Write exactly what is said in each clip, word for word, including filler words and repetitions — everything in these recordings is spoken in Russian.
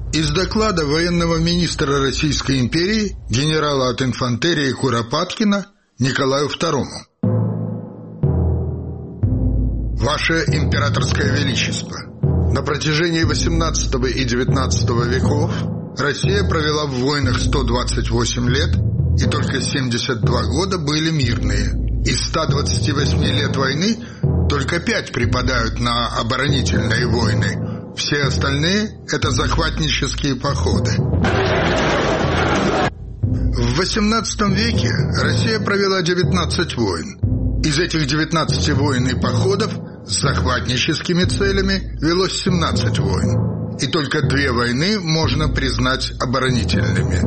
Из доклада военного министра Российской империи генерала от инфантерии Куропаткина Николаю второму. Ваше императорское величество, на протяжении восемнадцатого и девятнадцатого веков Россия провела в войнах сто двадцать восемь лет, и только семьдесят два года были мирные. Из ста двадцати восьми лет войны только пять припадают на оборонительные войны. Все остальные – это захватнические походы. В восемнадцатом веке Россия провела девятнадцать войн. Из этих девятнадцати войн и походов с захватническими целями велось семнадцать войн. И только две войны можно признать оборонительными.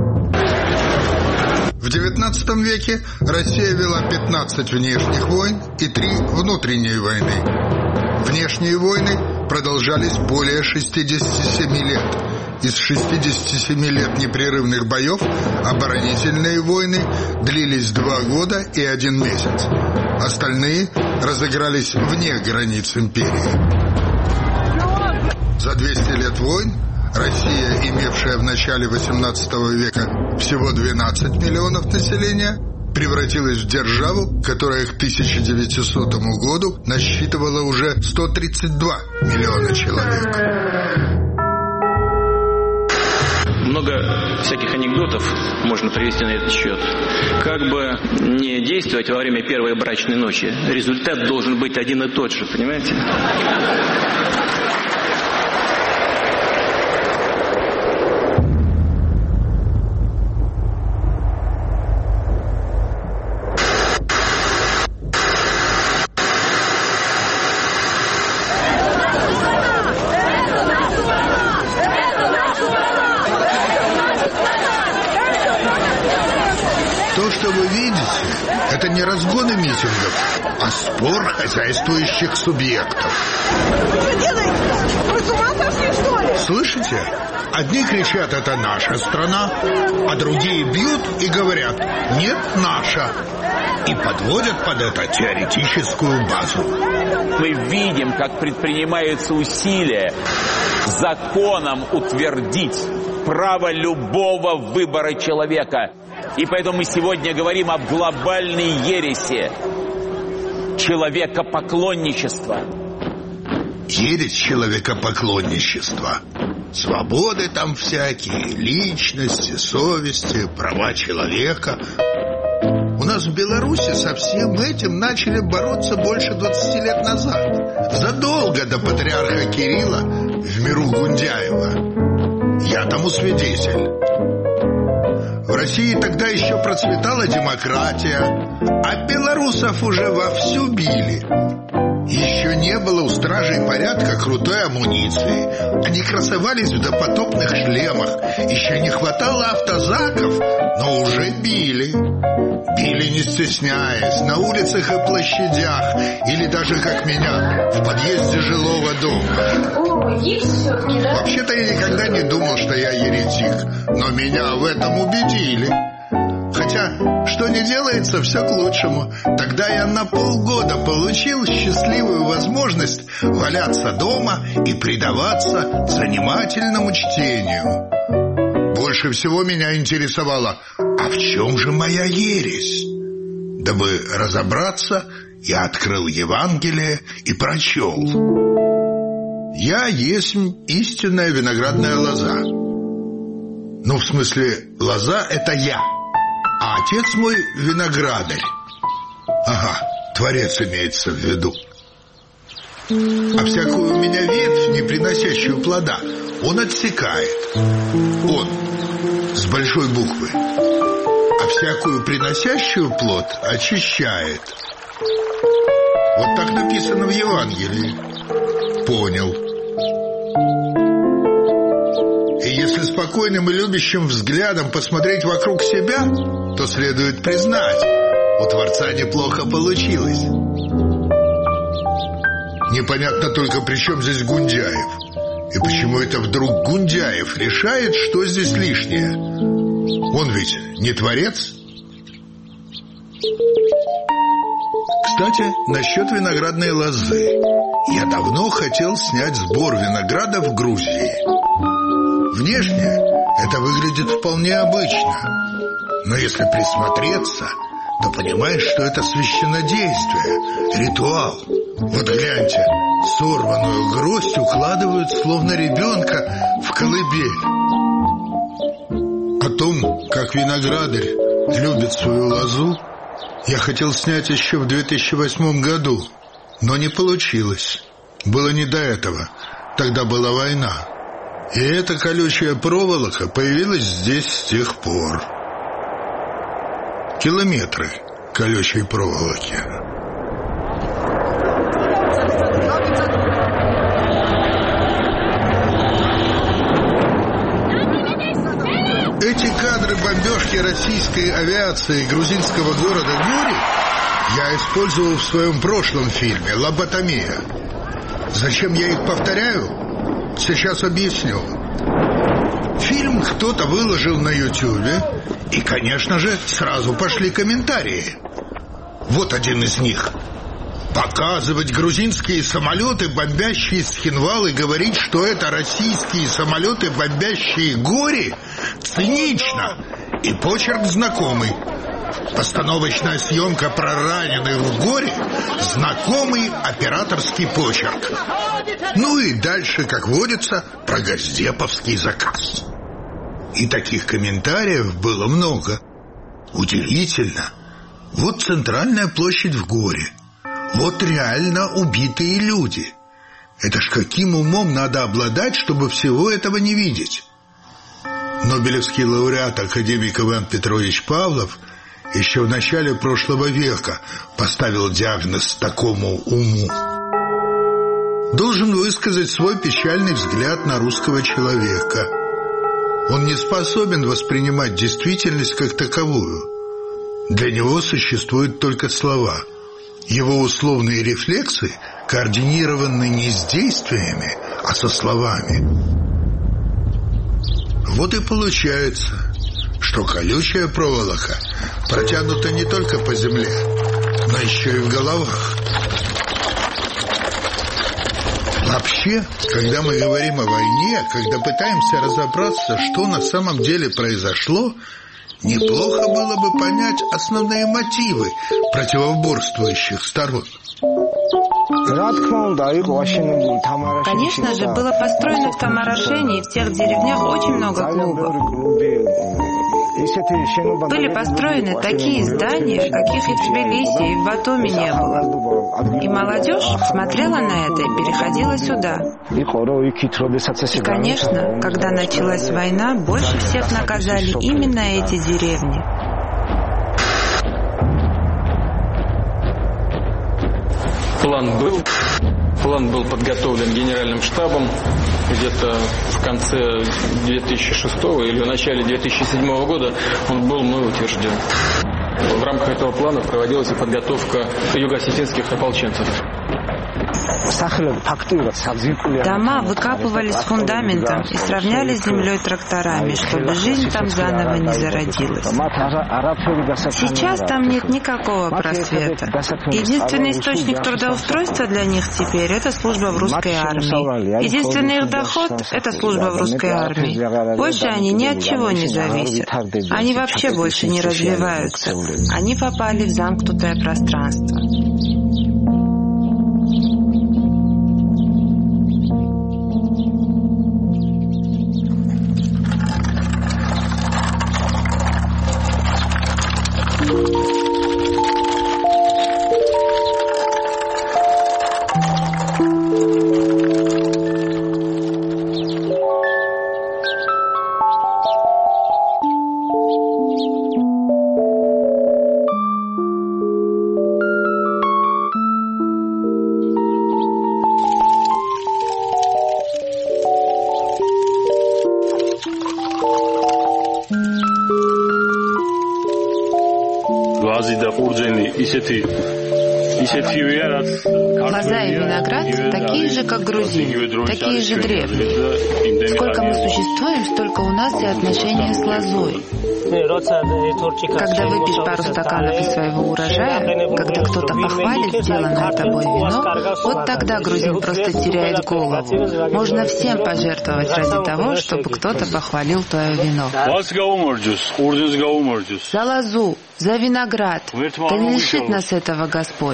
В девятнадцатом веке Россия вела пятнадцать внешних войн и три внутренние войны. Внешние войны продолжались более шестидесяти семи лет. Из шестидесяти семи лет непрерывных боев оборонительные войны длились два года и один месяц. Остальные разыгрались вне границ империи. За двести лет войн Россия, имевшая в начале восемнадцатого века всего двенадцать миллионов населения, превратилась в державу, которая к тысяча девятисотому году насчитывала уже сто тридцать два миллиона человек. Много всяких анекдотов можно привести на этот счет. Как бы не действовать во время первой брачной ночи, результат должен быть один и тот же, понимаете? Вы видите, это не разгоны митингов, а спор хозяйствующих субъектов. Вы что делаете? Вы с ума сошли, что ли? Слышите? Одни кричат, это наша страна, а другие бьют и говорят, нет, наша. И подводят под это теоретическую базу. Мы видим, как предпринимаются усилия законом утвердить право любого выбора человека. И поэтому мы сегодня говорим об глобальной ереси человекопоклонничества. Ересь человекопоклонничества. Свободы там всякие, личности, совести, права человека. У нас в Беларуси со всем этим начали бороться больше двадцати лет назад. Задолго до патриарха Кирилла в миру Гундяева. Я тому свидетель. В России тогда еще процветала демократия, а белорусов уже вовсю били. Еще не было у стражей порядка крутой амуниции. Они красовались в допотопных шлемах. Еще не хватало автозаков, но уже били. Били не стесняясь, на улицах и площадях, или даже, как меня, в подъезде жилого дома. О, есть все-таки, да? Вообще-то я никогда не думал, что я еретик, но меня в этом убедили. Хотя, что не делается, все к лучшему. Тогда я на полгода получил счастливую возможность валяться дома и предаваться занимательному чтению. Больше всего меня интересовало, а в чем же моя ересь? Дабы разобраться, я открыл Евангелие и прочел. Я есть истинная виноградная лоза. Ну, в смысле, лоза — это я, а отец мой — виноградарь. Ага, Творец имеется в виду. А всякую у меня ветвь, не приносящую плода, он отсекает. Он, с большой буквы. А всякую приносящую плод очищает. Вот так написано в Евангелии. Понял. И если спокойным и любящим взглядом посмотреть вокруг себя, то следует признать, у Творца неплохо получилось. Непонятно только, при чем здесь Гундяев. И почему это вдруг Гундяев решает, что здесь лишнее? Он ведь не Творец? Кстати, насчет виноградной лозы. Я давно хотел снять сбор винограда в Грузии. В Внешне это выглядит вполне обычно. Но если присмотреться, то понимаешь, что это священнодействие, ритуал. Вот гляньте, сорванную гроздь укладывают, словно ребенка, в колыбель. О том, как виноградарь любит свою лозу, я хотел снять еще в две тысячи восьмом году, но не получилось. Было не до этого, тогда была война. И эта колючая проволока появилась здесь с тех пор. Километры колючей проволоки. Эти кадры бомбежки российской авиации грузинского города Гори я использовал в своем прошлом фильме «Лоботомия». Зачем я их повторяю? Сейчас объясню. Фильм кто-то выложил на Ютубе, и, конечно же, сразу пошли комментарии. Вот один из них. Показывать грузинские самолеты, бомбящие Схинвал, и говорить, что это российские самолеты, бомбящие Гори, цинично. И почерк знакомый. Постановочная съемка про раненых в Горе, знакомый операторский почерк. Ну и дальше, как водится, про газдеповский заказ. И таких комментариев было много. Удивительно. Вот центральная площадь в Горе. Вот реально убитые люди. Это ж каким умом надо обладать, чтобы всего этого не видеть? Нобелевский лауреат академик Иван Петрович Павлов еще в начале прошлого века поставил диагноз такому уму. Должен высказать свой печальный взгляд на русского человека. Он не способен воспринимать действительность как таковую. Для него существуют только слова. Его условные рефлексы координированы не с действиями, а со словами. Вот и получается, что колючая проволока протянута не только по земле, но еще и в головах. Вообще, когда мы говорим о войне, когда пытаемся разобраться, что на самом деле произошло, неплохо было бы понять основные мотивы противоборствующих сторон. Конечно же, было построено в Тамарашене и в тех деревнях очень много клубов. Были построены такие здания, каких и в Тбилиси, и в Батуми не было. И молодежь смотрела на это и переходила сюда. И, конечно, когда началась война, больше всех наказали именно эти деревни. План был. План был подготовлен генеральным штабом где-то в конце две тысячи шестого или в начале две тысячи седьмого года. Он был мной утвержден. В рамках этого плана проводилась и подготовка юго-осетинских ополченцев. Дома выкапывали с фундаментом и сравняли с землей тракторами, чтобы жизнь там заново не зародилась. Сейчас там нет никакого просвета. Единственный источник трудоустройства для них теперь – это служба в русской армии. Единственный их доход – это служба в русской армии. Больше они ни от чего не зависят. Они вообще больше не развиваются. Они попали в замкнутое пространство. ვაზი და ყურძენი ისეთი Лоза и виноград такие же, как грузин, такие же древние. Сколько мы существуем, столько у нас и отношения с лозой. Когда выпьешь пару стаканов из своего урожая, когда кто-то похвалит сделанное тобой вино, вот тогда грузин просто теряет голову. Можно всем пожертвовать ради того, чтобы кто-то похвалил твое вино. За лозу, за виноград. Да не лишит нас этого Господь.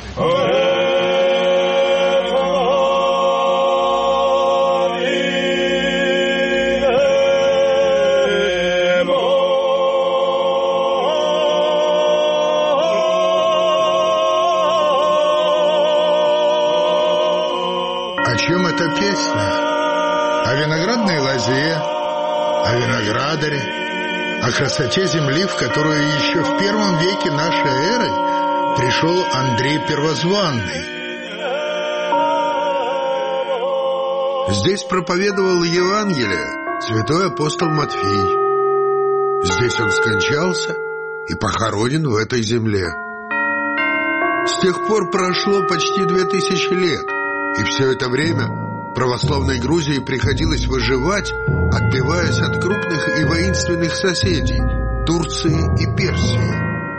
О чем эта песня? О виноградной лозе, о виноградаре, о красоте земли, в которую еще в первом веке нашей эры пришел Андрей Первозванный. Здесь проповедовал Евангелие святой апостол Матфей. Здесь он скончался и похоронен в этой земле. С тех пор прошло почти две тысячи лет, и все это время православной Грузии приходилось выживать, отбиваясь от крупных и воинственных соседей – Турции и Персии.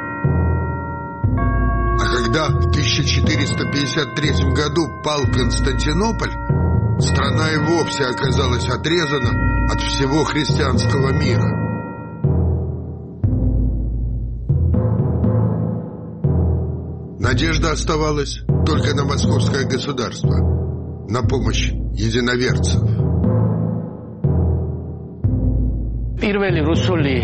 А когда в тысяча четыреста пятьдесят третьем году пал Константинополь, страна и вовсе оказалась отрезана от всего христианского мира. Надежда оставалась только на московское государство, на помощь единоверцев. Первые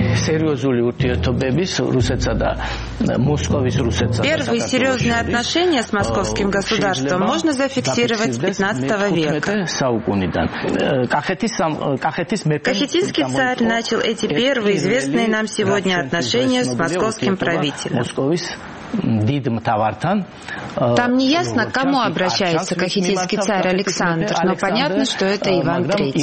серьезные отношения с московским государством можно зафиксировать с пятнадцатого века. Кахетинский царь начал эти первые известные нам сегодня отношения с московским правителем. Там не ясно, к кому обращается кахетинский царь Александр, но понятно, что это Иван Третий.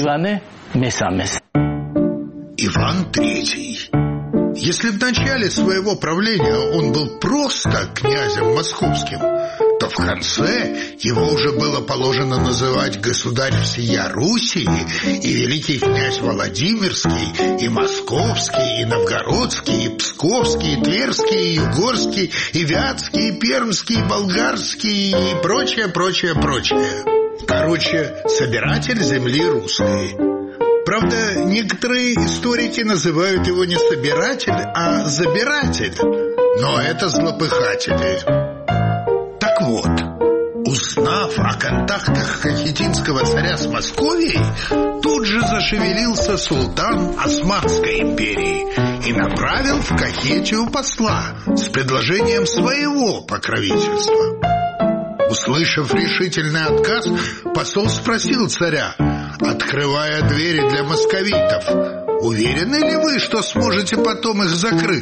Иван Третий. Если в начале своего правления он был просто князем московским, то в конце его уже было положено называть государь всея Руси, и великий князь Владимирский, и Московский, и Новгородский, и Псковский, и Тверский, и Югорский, и Вятский, и Пермский, и Болгарский, и прочее, прочее, прочее. Короче, собиратель земли русской. Правда, некоторые историки называют его не собиратель, а забиратель. Но это злопыхатели. Так вот, узнав о контактах кахетинского царя с Московией, тут же зашевелился султан Османской империи и направил в Кахетию посла с предложением своего покровительства. Услышав решительный отказ, посол спросил царя, открывая двери для московитов: «Уверены ли вы, что сможете потом их закрыть?»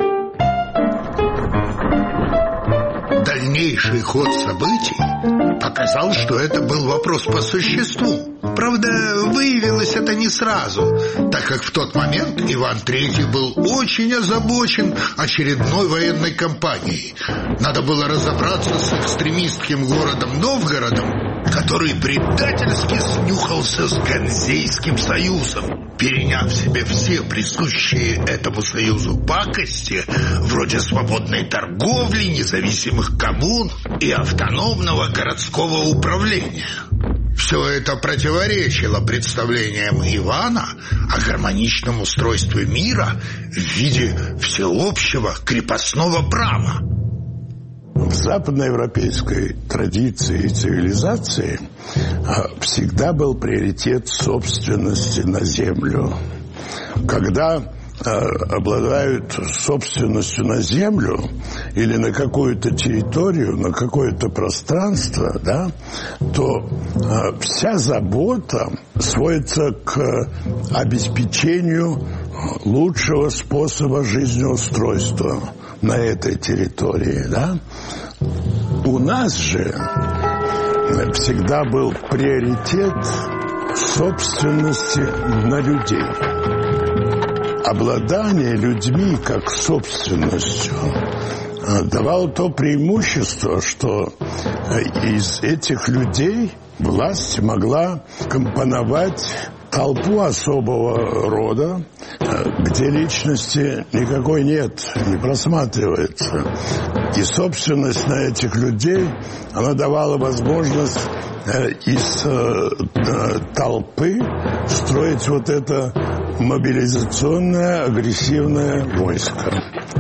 Дальнейший ход событий показал, что это был вопрос по существу. Правда, выявилось это не сразу, так как в тот момент Иван Третий был очень озабочен очередной военной кампанией. Надо было разобраться с экстремистским городом Новгородом, который предательски снюхался с Ганзейским союзом, переняв себе все присущие этому союзу пакости, вроде свободной торговли, независимых коммун и автономного городского управления. Все это противоречило представлениям Ивана о гармоничном устройстве мира в виде всеобщего крепостного права. В западноевропейской традиции и цивилизации всегда был приоритет собственности на землю. Когда обладают собственностью на землю или на какую-то территорию, на какое-то пространство, да, то э, вся забота сводится к обеспечению лучшего способа жизнеустройства на этой территории, да. У нас же всегда был приоритет собственности на людей. Обладание людьми как собственностью давало то преимущество, что из этих людей власть могла компоновать толпу особого рода, где личности никакой нет, не просматривается. И собственность на этих людей, она давала возможность из толпы строить вот это мобилизационное, агрессивное войско.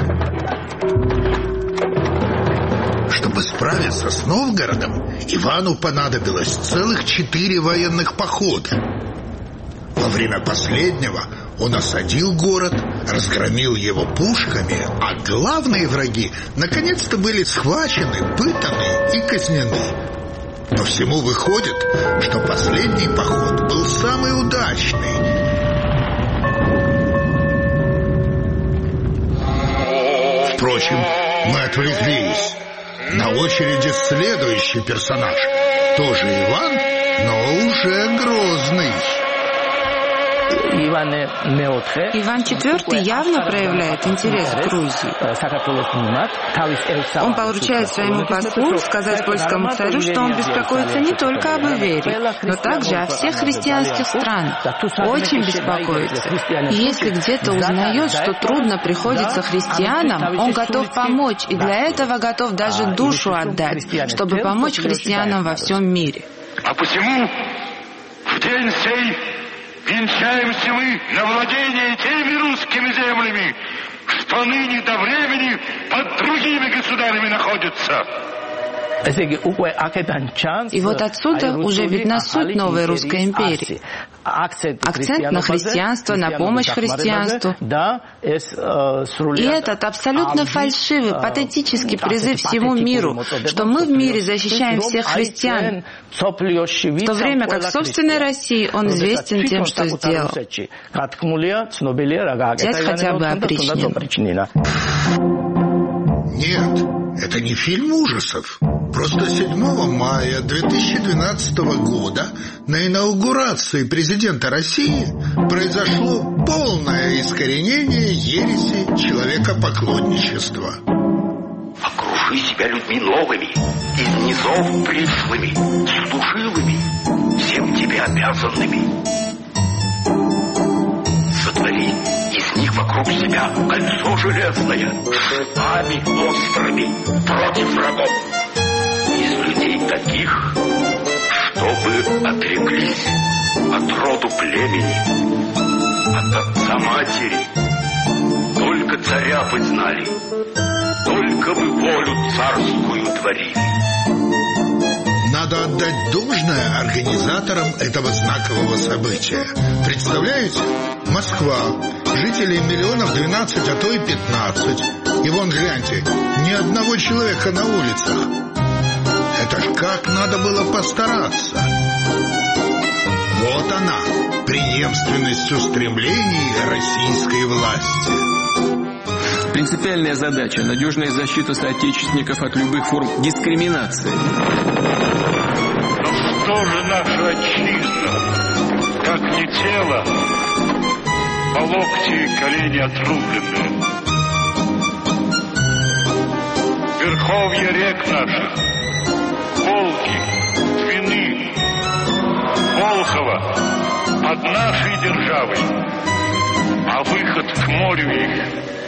Чтобы справиться с Новгородом, Ивану понадобилось целых четыре военных похода. Во время последнего он осадил город, разгромил его пушками, а главные враги наконец-то были схвачены, пытаны и казнены. По всему выходит, что последний поход был самый удачный. Впрочем, мы отвлеклись. На очереди следующий персонаж. Тоже Иван, но уже грозный. Иван четвёртый явно проявляет интерес к Грузии. Он поручает своему послу сказать польскому царю, что он беспокоится не только об Иверии, но также о всех христианских странах. Очень беспокоится. И если где-то узнает, что трудно приходится христианам, он готов помочь, и для этого готов даже душу отдать, чтобы помочь христианам во всем мире. А посему в день сей венчаемся мы на владение теми русскими землями, что ныне до времени под другими государями находятся. И вот отсюда уже видна суть новой русской империи. Акцент на христианство, на помощь христианству. И этот абсолютно фальшивый, патетический призыв всему миру, что мы в мире защищаем всех христиан, в то время как в собственной России он известен тем, что сделал. Взять хотя бы опричнину. Нет, это не фильм ужасов. Просто седьмого мая две тысячи двенадцатого года на инаугурации президента России произошло полное искоренение ереси человекопоклонничества. Окружи себя людьми новыми, из низов пришлыми, служилыми, всем тебе обязанными. Сотвори из них вокруг себя кольцо железное, шипами острыми против врагов. Из людей таких, чтобы отреклись от роду племени, от отца матери, только царя бы знали, только бы волю царскую творили. Надо отдать должное организаторам этого знакового события. Представляете? Москва. Жителей миллионов двенадцать, а то и пятнадцать. И вон, гляньте, ни одного человека на улицах. Это ж как надо было постараться. Вот она, преемственность устремлений российской власти. Принципиальная задача – надежная защита соотечественников от любых форм дискриминации. Но что же наша отчизна, как не тело, по локти и колени отрубленные? Верховья рек наших, Волги, Двины, Волхова под нашей державой, а выход к морю их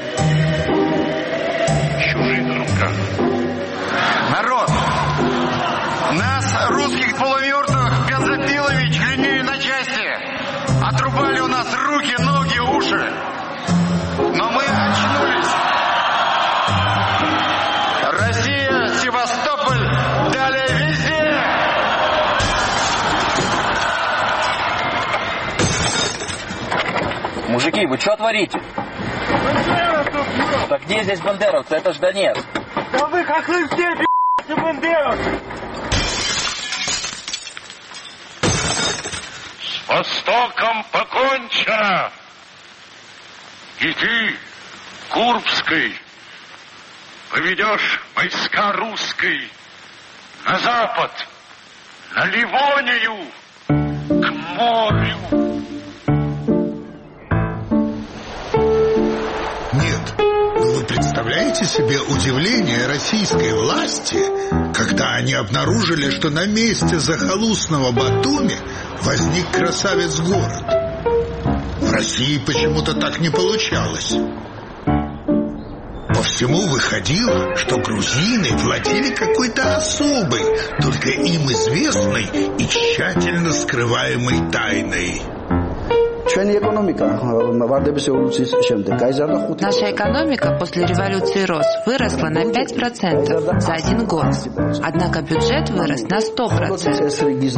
в чужих руках. Народ, нас, русских полумертвых, бензопилами членили на части, отрубали у нас руки, ноги, уши, но мы очнулись. Россия, Севастополь, далее везде! Мужики, вы что творите? Так где здесь бандеровцы? Это ж Донец. Да вы как вы все, б***ь, бандеровцы! С Востоком покончено! И ты, Курбской, поведешь войска русской на запад, на Ливонию, к морю. Нет, ну вы представляете себе удивление российской власти, когда они обнаружили, что на месте захолустного Батуми возник красавец-город? В России почему-то так не получалось. По всему выходило, что грузины владели какой-то особой, только им известной и тщательно скрываемой тайной. Наша экономика после революции РОС выросла на пять процентов за один год. Однако бюджет вырос на сто процентов.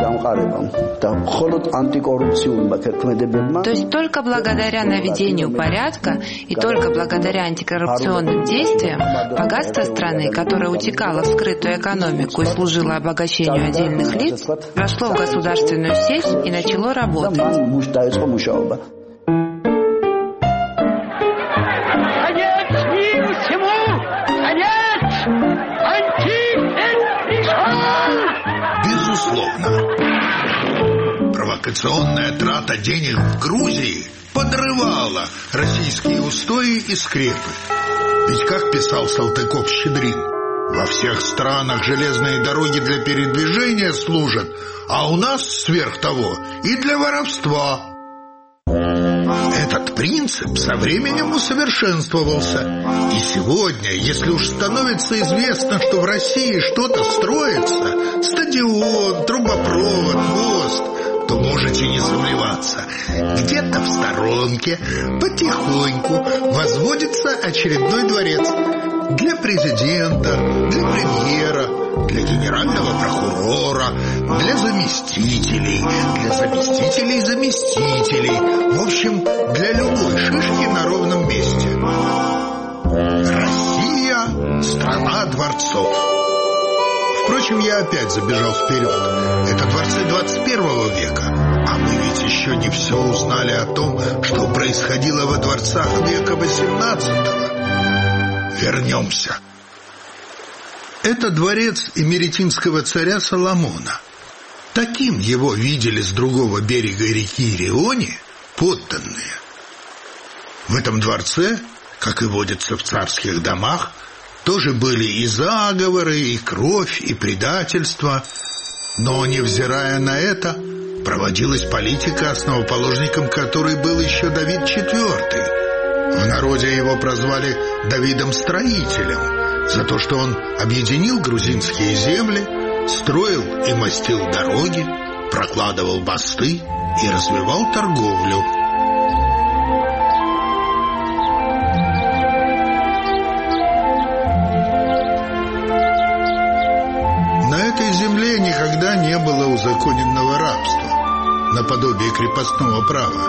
То есть только благодаря наведению порядка и только благодаря антикоррупционным действиям богатство страны, которое утекало в скрытую экономику и служило обогащению отдельных лиц, вошло в государственную сеть и начало работать. Безусловно, провокационная трата денег в Грузии подрывала российские устои и скрепы. Ведь, как писал Салтыков-Щедрин, во всех странах железные дороги для передвижения служат, а у нас сверх того и для воровства. Этот принцип со временем усовершенствовался. И сегодня, если уж становится известно, что в России что-то строится, стадион, трубопровод, мост, то можете не сомневаться, где-то в сторонке потихоньку возводится очередной дворец. Для президента, для премьера, для генерального прокурора, для заместителей, для заместителей заместителей. В общем, для любой шишки на ровном месте. Россия – страна дворцов. Впрочем, я опять забежал вперед. Это дворцы двадцать первого века. А мы ведь еще не все узнали о том, что происходило во дворцах века восемнадцатого. Вернемся. Это дворец эмеретинского царя Соломона. Таким его видели с другого берега реки Риони подданные. В этом дворце, как и водится в царских домах, тоже были и заговоры, и кровь, и предательство. Но, невзирая на это, проводилась политика, основоположником которой был еще Давид четвёртый. В народе его прозвали Давидом Строителем за то, что он объединил грузинские земли, строил и мостил дороги, прокладывал мосты и развивал торговлю. На этой земле никогда не было узаконенного рабства, наподобие крепостного права.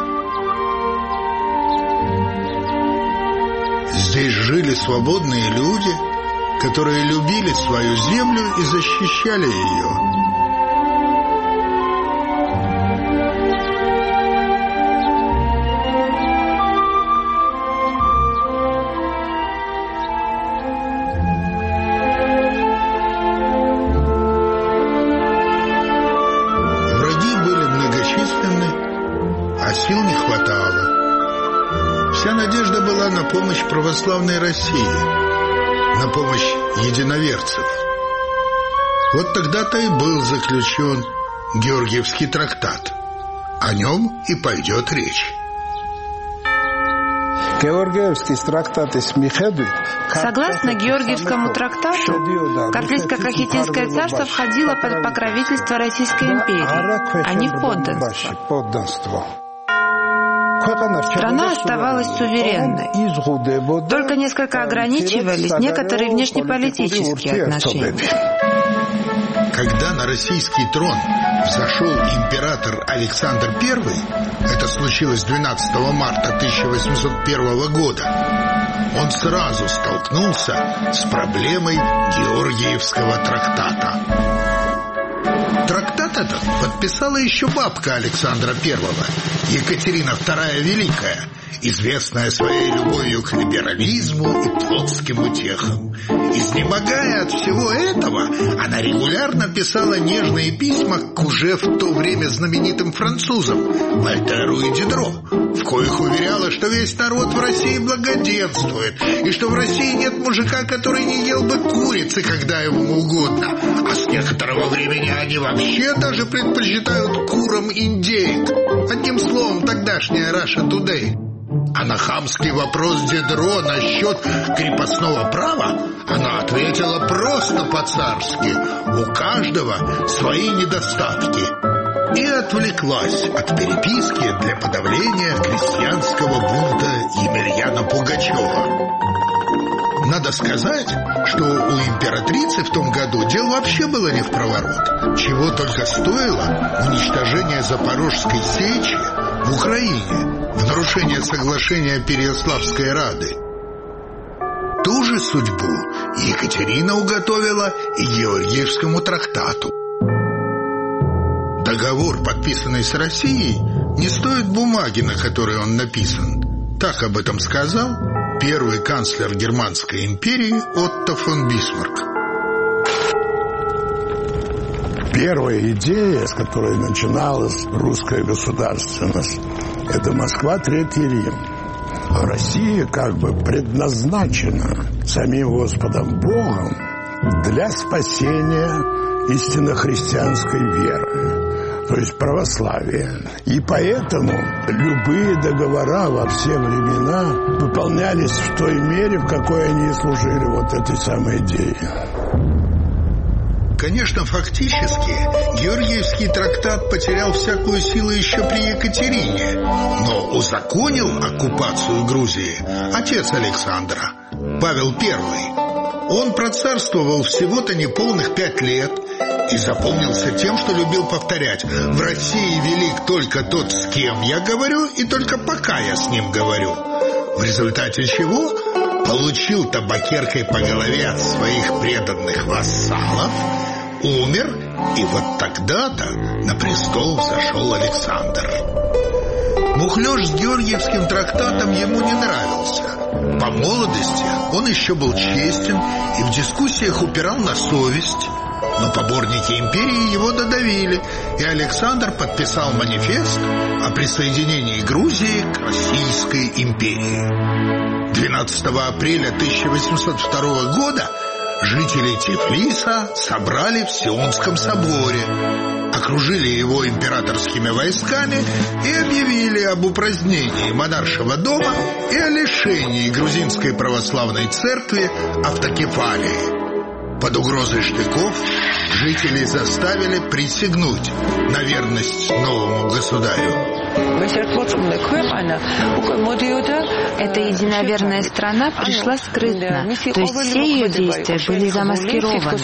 Здесь жили свободные люди, которые любили свою землю и защищали ее. Враги были многочисленны, а сил не хватало. Вся надежда была на помощь православной России, на помощь единоверцев. Вот тогда-то и был заключен Георгиевский трактат. О нем и пойдет речь. Согласно Георгиевскому трактату, Картлийско-Кахетинское царство входило под покровительство Российской империи, а не в подданство. Страна оставалась суверенной, только несколько ограничивались некоторые внешнеполитические отношения. Когда на российский трон взошел император Александр Первый, это случилось двенадцатого марта тысяча восемьсот первого года, он сразу столкнулся с проблемой Георгиевского трактата. Трактат трактат этот подписала еще бабка Александра Первого, Екатерина Вторая Великая, известная своей любовью к либерализму и плотским утехам. Изнемогая от всего этого, она регулярно писала нежные письма к уже в то время знаменитым французам Вольтеру и Дидро, в коих уверяла, что весь народ в России благоденствует, и что в России нет мужика, который не ел бы курицы, когда ему угодно, а с некоторого времени они вообще даже предпочитают курам индейк. Одним словом, тогдашняя Russia Today. А на хамский вопрос Дидро насчет крепостного права она ответила просто по-царски: у каждого свои недостатки. И отвлеклась от переписки для подавления крестьянского бунта Емельяна Пугачева. Надо сказать, что у императрицы в том году дел вообще было не впроворот. Чего только стоило уничтожение Запорожской сечи в Украине в нарушение соглашения Переяславской Рады. Ту же судьбу Екатерина уготовила и Георгиевскому трактату. Договор, подписанный с Россией, не стоит бумаги, на которой он написан. Так об этом сказал первый канцлер Германской империи Отто фон Бисмарк. Первая идея, с которой начиналась русская государственность, это Москва, Третий Рим. Россия как бы предназначена самим Господом Богом для спасения истинно христианской веры, то есть православия. И поэтому любые договора во все времена выполнялись в той мере, в какой они служили вот этой самой идее. Конечно, фактически Георгиевский трактат потерял всякую силу еще при Екатерине, но узаконил оккупацию Грузии отец Александра, Павел Первый. Он процарствовал всего-то неполных пять лет и запомнился тем, что любил повторять: в России велик только тот, с кем я говорю, и только пока я с ним говорю. В результате чего получил табакеркой по голове от своих преданных вассалов, умер, и вот тогда-то на престол взошел Александр. Мухлёж с Георгиевским трактатом ему не нравился. По молодости он еще был честен и в дискуссиях упирал на совесть, но поборники империи его додавили, и Александр подписал манифест о присоединении Грузии к Российской империи. двенадцатого апреля тысяча восемьсот второго года жители Тифлиса собрали в Сионском соборе, окружили его императорскими войсками и объявили об упразднении монаршего дома и о лишении грузинской православной церкви автокефалии. Под угрозой штыков жителей заставили присягнуть на верность новому государю. Эта единоверная страна пришла скрытно, то есть все ее действия были замаскированы.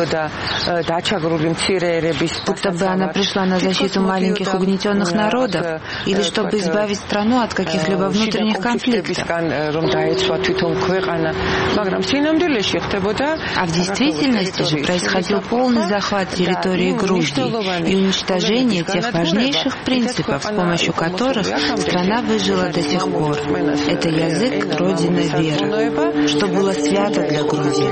Будто бы она пришла на защиту маленьких угнетенных народов или чтобы избавить страну от каких-либо внутренних конфликтов. А в действительности же происходил полный захват территории Грузии и уничтожение тех важнейших принципов, с помощью которых страна выжила до сих пор. Это язык, родина, вера, что было свято для Грузии.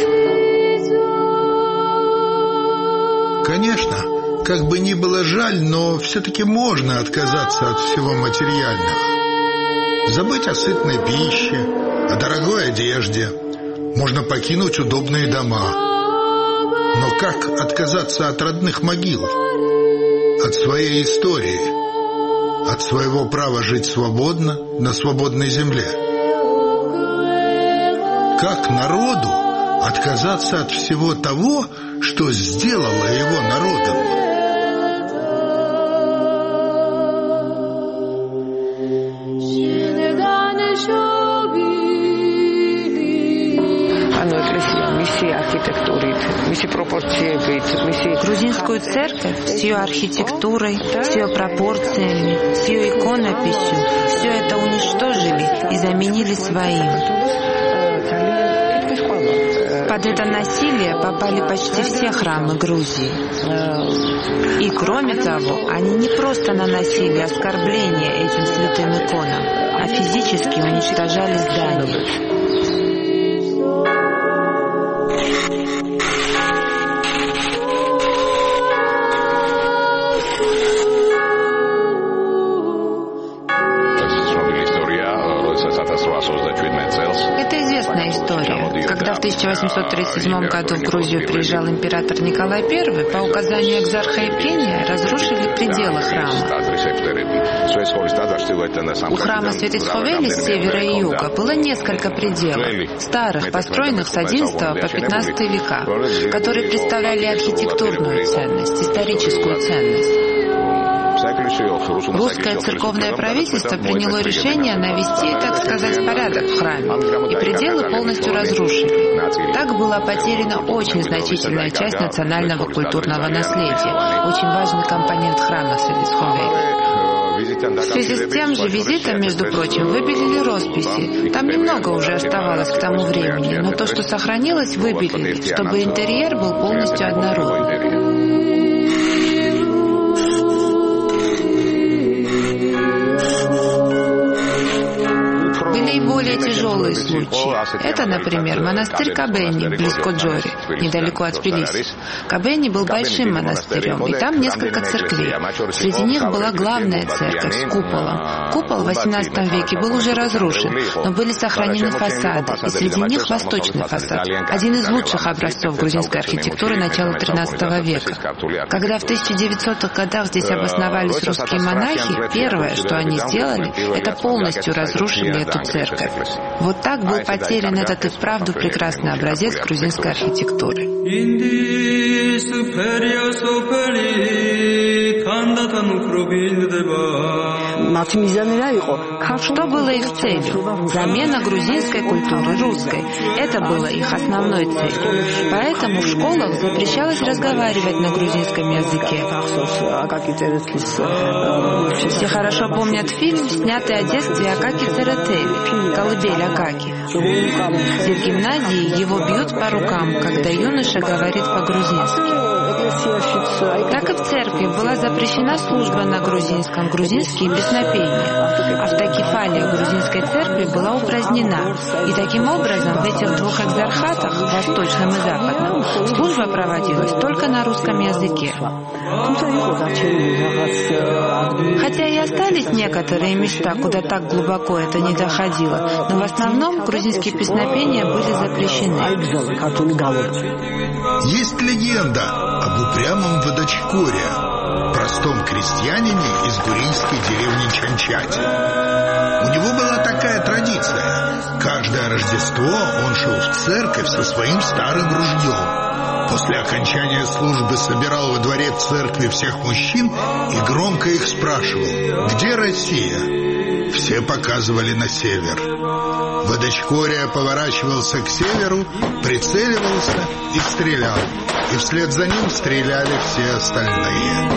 Конечно, как бы ни было жаль, но все-таки можно отказаться от всего материального. Забыть о сытной пище, о дорогой одежде. Можно покинуть удобные дома. Но как отказаться от родных могил, от своей истории, от своего права жить свободно на свободной земле? Как народу отказаться от всего того, что сделало его народом? Грузинскую церковь с ее архитектурой, с ее пропорциями, с ее иконописью, все это уничтожили и заменили своим. Под это насилие попали почти все храмы Грузии. И кроме того, они не просто наносили оскорбления этим святым иконам, а физически уничтожали здания. Это известная история. Когда в тысяча восемьсот тридцать седьмом году в Грузию приезжал император Николай Первый, по указанию экзарха Евгения разрушили пределы храма. У храма Светицховели с севера и юга было несколько пределов, старых, построенных с одиннадцатого по пятнадцатый века, которые представляли архитектурную ценность, историческую ценность. Русское церковное правительство приняло решение навести, так сказать, порядок в храме, и пределы полностью разрушили. Так была потеряна очень значительная часть национального культурного наследия, очень важный компонент храма Светицховели. В связи с тем же визитом, между прочим, выбелили росписи. Там немного уже оставалось к тому времени, но то, что сохранилось, выбелили, чтобы интерьер был полностью однородным. Были и более тяжелые случаи. Это, например, монастырь Кабени, близ Коджори, недалеко от Тбилиси. Кабени был большим монастырем, и там несколько церквей. Среди них была главная церковь с куполом. Купол в восемнадцатом веке был уже разрушен, но были сохранены фасады, и среди них восточный фасад, один из лучших образцов грузинской архитектуры начала тринадцатого века. Когда в тысяча девятисотых годах здесь обосновались русские монахи, первое, что они сделали, это полностью разрушили эту церковь. Вот так был потерян этот и вправду прекрасный образец грузинской архитектуры. Что было их целью? Замена грузинской культуры русской. Это было их основной целью. Поэтому в школах запрещалось разговаривать на грузинском языке. Все хорошо помнят фильм, снятый о детстве Акаки Церетели, «Колыбель Акаки». Все в гимназии его бьют по рукам, когда юноша говорит по-грузински. Так и в церкви была запрещена служба на грузинском, грузинские песнопения. Автокефалия грузинской церкви была упразднена. И таким образом в этих двух экзархатах, восточном и западном, служба проводилась только на русском языке. Хотя и остались некоторые места, куда так глубоко это не доходило, но в основном грузинские песнопения были запрещены. Есть легенда об упрямом Водочкоре, простом крестьянине из гурийской деревни Чанчати. У него была такая традиция. Каждое Рождество он шел в церковь со своим старым ружьем. После окончания службы собирал во дворе церкви всех мужчин и громко их спрашивал: «Где Россия?» Все показывали на север. Водочкория поворачивался к северу, прицеливался и стрелял. И вслед за ним стреляли все остальные.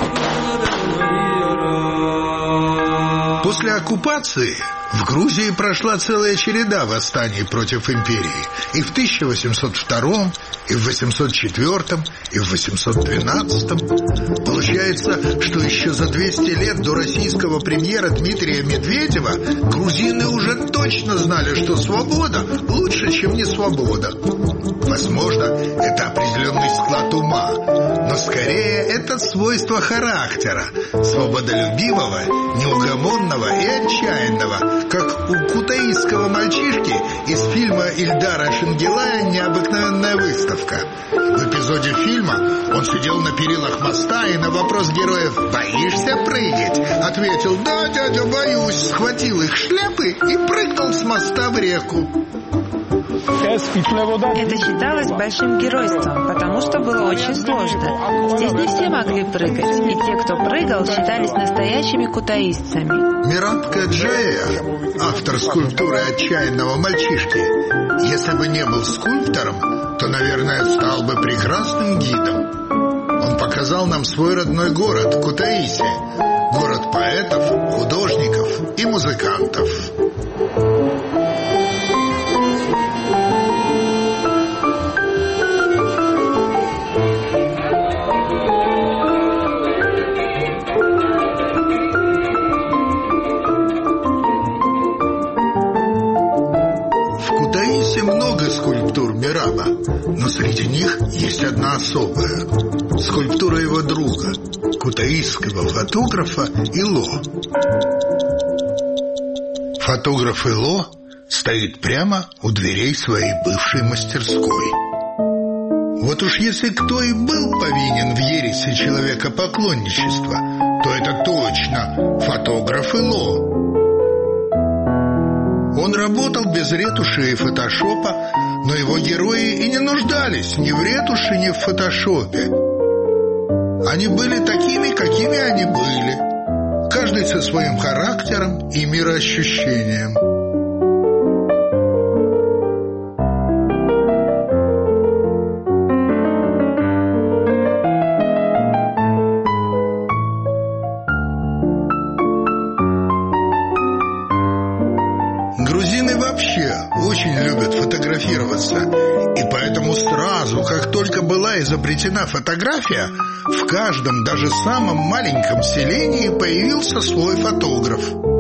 После оккупации в Грузии прошла целая череда восстаний против империи. И в тысяча восемьсот втором, и в восемьсот четвёртом, и в восемьсот двенадцатом. Получается, что еще за двести лет до российского премьера Дмитрия Медведева грузины уже точно знали, что свобода лучше, чем не свобода. Возможно, это определенный склад ума, но скорее это свойство характера, свободолюбивого, неугомонного и отчаянного, как у кутаисского мальчишки из фильма Ильдара Шенгелая «Необыкновенная выставка». В эпизоде фильма он сидел на перилах моста и на вопрос героев «Боишься прыгать?» ответил: «Да, дядя, боюсь», схватил их шляпы и прыгнул с моста в реку. Это считалось большим геройством, потому что было очень сложно. Здесь не все могли прыгать, и те, кто прыгал, считались настоящими кутаисцами. Мират Каджая, автор скульптуры отчаянного мальчишки, если бы не был скульптором, то, наверное, стал бы прекрасным гидом. Он показал нам свой родной город Кутаиси, город поэтов, художников и музыкантов. Среди них есть одна особая – скульптура его друга, кутаисского фотографа Ило. Фотограф Ило стоит прямо у дверей своей бывшей мастерской. Вот уж если кто и был повинен в ереси человекопоклонничества, то это точно фотограф Ило. Он работал без ретуши и фотошопа, но его герои и не нуждались ни в ретуши, ни в фотошопе. Они были такими, какими они были, каждый со своим характером и мироощущением. Грузины вообще очень любят фотографироваться, и поэтому сразу, как только была изобретена фотография, в каждом, даже самом маленьком селении появился свой фотограф.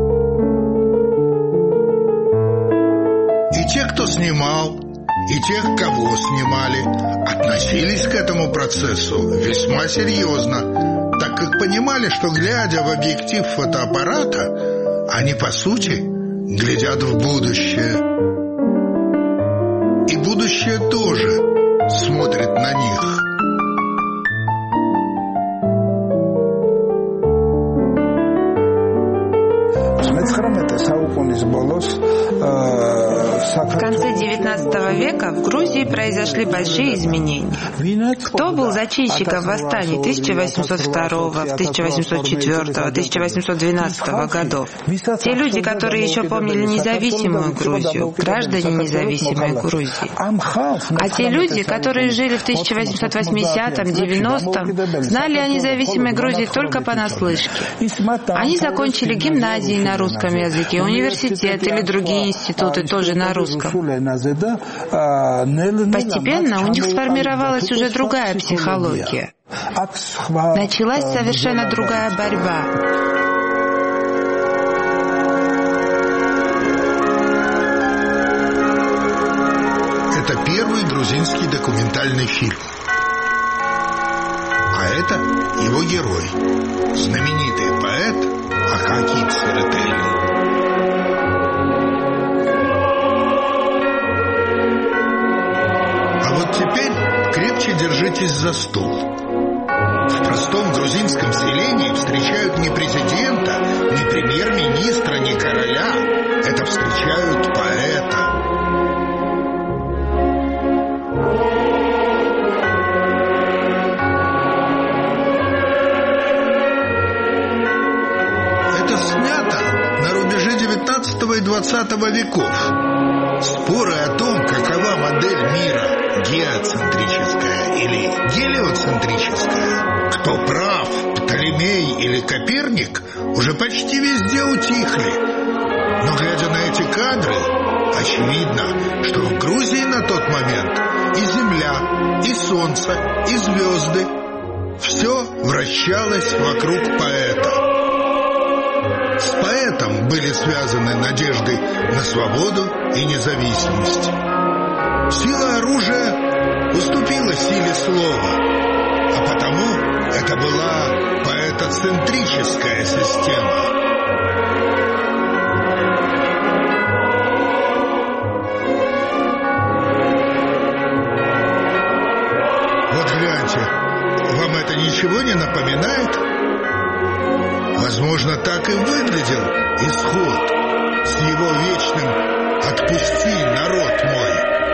И те, кто снимал, и тех, кого снимали, относились к этому процессу весьма серьезно, так как понимали, что, глядя в объектив фотоаппарата, они, по сути, глядят в будущее. И будущее тоже смотрит на них. В конце девятнадцатого века в Грузии произошли большие изменения. Кто был зачинщиком восстаний тысяча восемьсот второго, тысяча восемьсот четвёртого, тысяча восемьсот двенадцатого годов? Те люди, которые еще помнили независимую Грузию, граждане независимой Грузии. А те люди, которые жили в тысяча восемьсот восьмидесятом, девяностом, знали о независимой Грузии только понаслышке. Они закончили гимназии на русском языке, университет или другие институты тоже на русском. Постепенно у них сформировалась уже другая психология. Началась совершенно другая борьба. Это первый грузинский документальный фильм. А это его герой, знаменитый поэт Акакий Церетели. А вот теперь крепче держитесь за стул. В простом грузинском селении встречают не президента, не премьер-министра, не короля. Это встречают поэта. Это снято на рубеже девятнадцатого и двадцатого веков. Споры о том, какова модель мира, геоцентрическая или гелиоцентрическая, кто прав, Птолемей или Коперник, уже почти везде утихли. Но, глядя на эти кадры, очевидно, что в Грузии на тот момент и Земля, и Солнце, и звезды — все вращалось вокруг поэта. С поэтом были связаны надежды на свободу и независимость. Сила оружия уступила силе слова, а потому это была поэтоцентрическая система. Вот гляньте, вам это ничего не напоминает? Возможно, так и выглядел исход с его вечным «Отпусти, народ мой».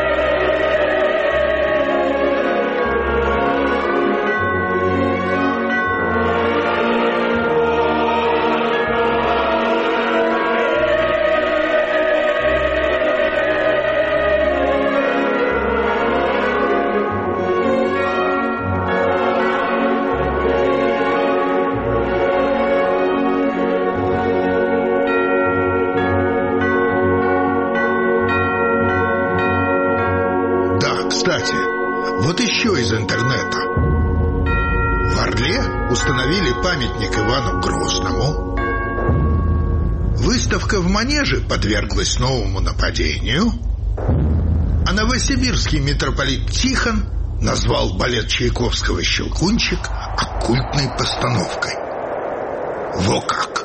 Кстати, вот еще из интернета. В Орле установили памятник Ивану Грозному. Выставка в Манеже подверглась новому нападению. А новосибирский митрополит Тихон назвал балет Чайковского «Щелкунчик» оккультной постановкой. Во как!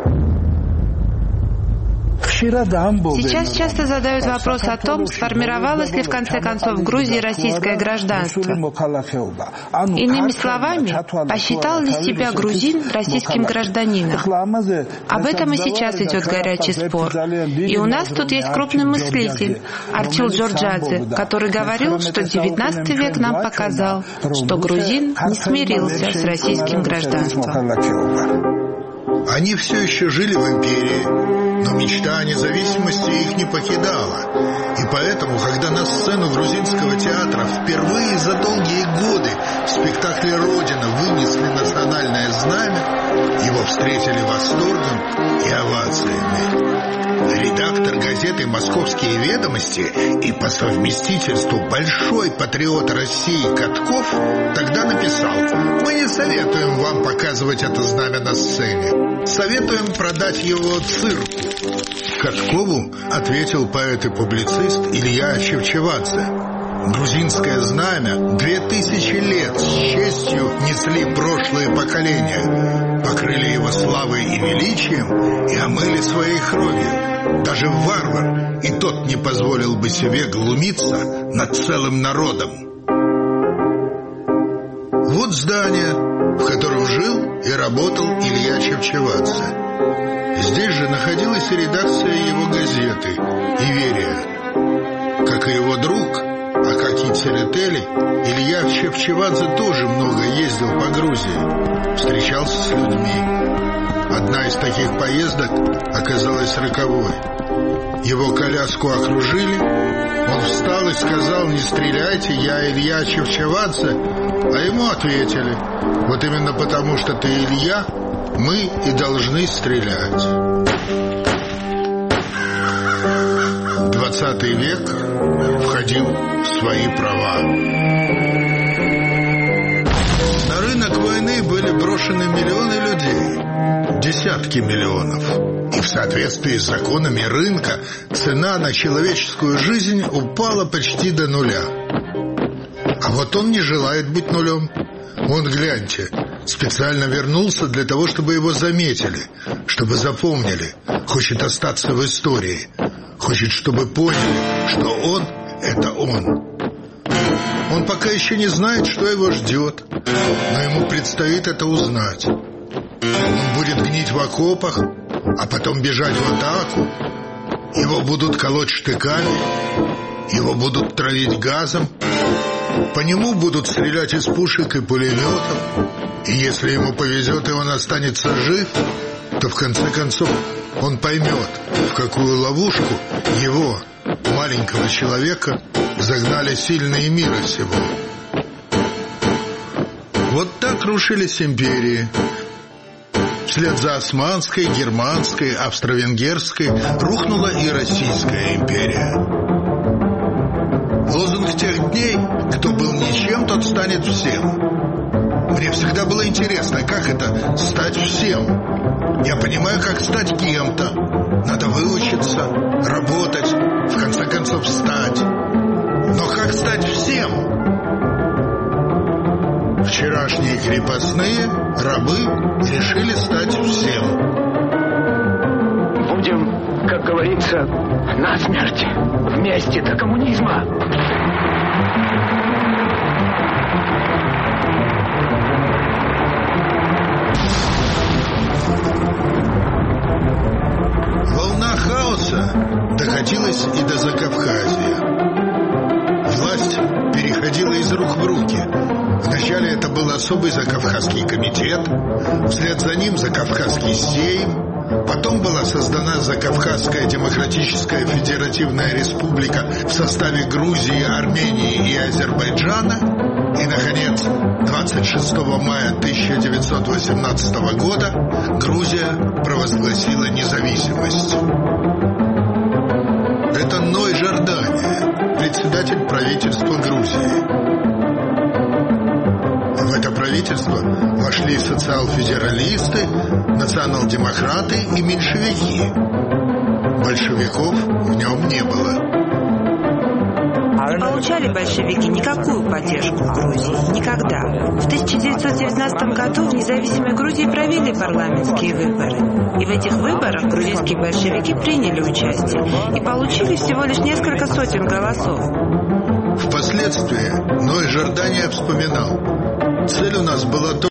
Сейчас часто задают вопрос о том, сформировалось ли в конце концов в Грузии российское гражданство. Иными словами, посчитал ли себя грузин российским гражданином? Об этом и сейчас идет горячий спор. И у нас тут есть крупный мыслитель Арчил Джорджадзе, который говорил, что девятнадцатый век нам показал, что грузин не смирился с российским гражданством. Они все еще жили в империи, но мечта о независимости их не покидала. И поэтому, когда на сцену грузинского театра впервые за долгие годы в спектакле «Родина» вынесли национальное знамя, его встретили восторгом и овациями. Редактор газеты «Московские ведомости» и по совместительству большой патриот России Катков тогда написал: «Мы не советуем вам показывать это знамя на сцене. Советуем продать его цирку». Каткову ответил поэт и публицист Илья Чевчевадзе: «Грузинское знамя две тысячи лет с честью несли прошлые поколения, покрыли его славой и величием и омыли своей кровью. Даже варвар и тот не позволил бы себе глумиться над целым народом». Вот здание, в котором жил и работал Илья Чевчевадзе. Здесь же находилась и редакция его газеты «Иверия». Как и его друг Акакий Церетели, Илья Чевчевадзе тоже много ездил по Грузии, встречался с людьми. Одна из таких поездок оказалась роковой. Его коляску окружили, он встал и сказал: «Не стреляйте, я Илья Чевчевадзе», а ему ответили: «Вот именно потому, что ты Илья, мы и должны стрелять». Двадцатый век входил в свои права. На рынок войны были брошены миллионы людей, десятки миллионов. И в соответствии с законами рынка цена на человеческую жизнь упала почти до нуля. А вот он не желает быть нулем. Он, гляньте, специально вернулся для того, чтобы его заметили, чтобы запомнили, хочет остаться в истории, хочет, чтобы поняли, что он — это он. Он пока еще не знает, что его ждет, но ему предстоит это узнать. Он будет гнить в окопах, а потом бежать в атаку. Его будут колоть штыками, его будут травить газом, по нему будут стрелять из пушек и пулеметов. И если ему повезет и он останется жив, то в конце концов он поймет, в какую ловушку его, маленького человека, загнали сильные мира сего. Вот так рушились империи. Вслед за Османской, Германской, Австро-Венгерской рухнула и Российская империя. Лозунг тех дней: кто был ничем, тот станет всем. Мне всегда было интересно, как это стать всем. Я понимаю, как стать кем-то. Надо выучиться, работать, в конце концов стать. Но как стать всем? Вчерашние крепостные, рабы, решили стать всем. Будем, как говорится, насмерть, вместе до коммунизма. Волна хаоса докатилась и до Закавказья. Власть переходила из рук в руки. Вначале это был особый Закавказский комитет, вслед за ним Закавказский сейм, потом была создана Закавказская демократическая федеративная республика в составе Грузии, Армении и Азербайджана, и, наконец, двадцать шестого мая тысяча девятьсот восемнадцатого года Грузия провозгласила независимость. Это Ной Жордания, председатель правительства Грузии. В это правительство вошли социал-федералисты, национал-демократы и меньшевики. Большевиков в нем не было. Не получали большевики никакую поддержку в Грузии. Никогда. В тысяча девятьсот девятнадцатом году в независимой Грузии провели парламентские выборы. И в этих выборах грузинские большевики приняли участие и получили всего лишь несколько сотен голосов. Впоследствии Ной Жордания вспоминал: цель у нас была то